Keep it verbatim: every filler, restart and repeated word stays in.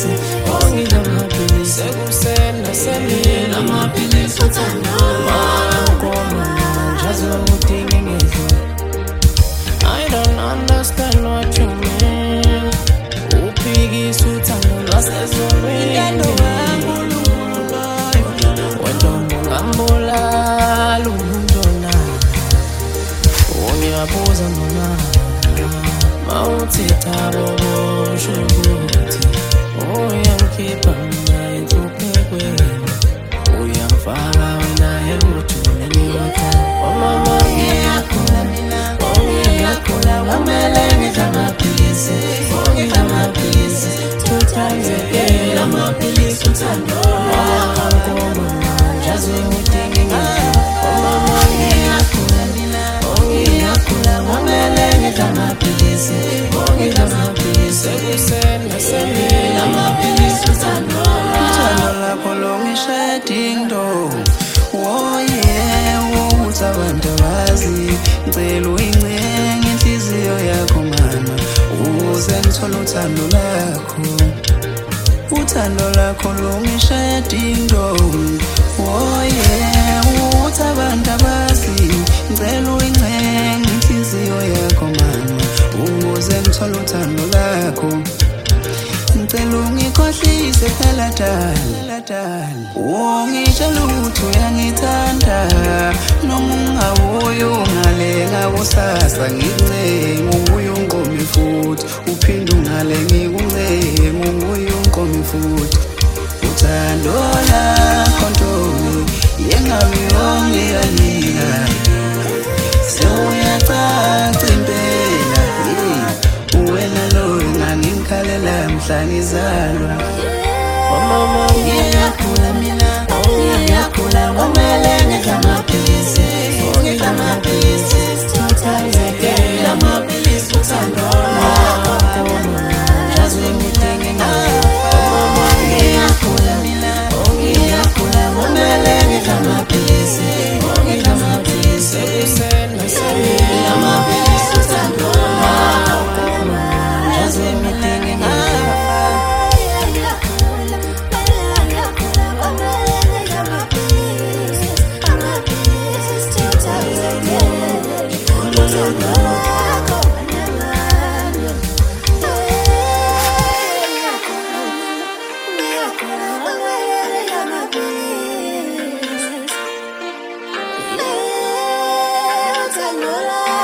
amaphilisi ongidla amaphilisi sekusena semini amaphilisi uthando makoma njazi ukuthi ngingedwa. I don't understand what you mean. Uphikisa uthando lwasezulwini ngendo wangululo wentombi ungambulala umuntu na ungiyabuza noma mawuthi thabo bosho ukuthi uyangikhipha mina enhluphekweni uyangifaka wena ekuthuleni wathanda omama ngiyagula mina ngiyagula kwamele ngidla amaphilisi ngidla amaphilisi two times a day amaphilisi uthando wakho njazi ukuthi ngingedwa omama ngiyagula mina ngiyagula kwamele ngidla amaphilisi ngidla amaphilisi sekusena semini amaphilisi uthando uthando lakho longishaya ding dong. Oh yeah, uthi abantu abazi ngicela uyincenge inhliziyo yakho mama ukuze ngithole uthando lakho uthando lakho lungishaya ding dong. Oh yeah, uthi abantu abazi ngicela uyincenge inhliziyo yakho mama ukuze ngithole uthando lakho ngicela ungikhohlise phela dali ungitshela ukuthi uyangithanda noma ungabuye ungalenga kusasa ngikuncenge unguye unqomi futhi uphinde ungale ngikuncenge unguye unqomi futhi uthando lakho ntombi yengabe ongiyalila sewuyacaca impela wena lo ngangikhalela mhla ngizalwa mama ngiyagula mina ngiyagula kwamele ngidla amaphilisi ngidla amaphilisi two times a day amaphilisi uthando wakho njazi ukuthi ngingedwa mama ngiyagula mina ngiyagula kwamele ngidla amaphilisi ngidla amaphilisi sekusena semini amaphilisi uthando wakho njazi ukuthi ngingedwa Yeah,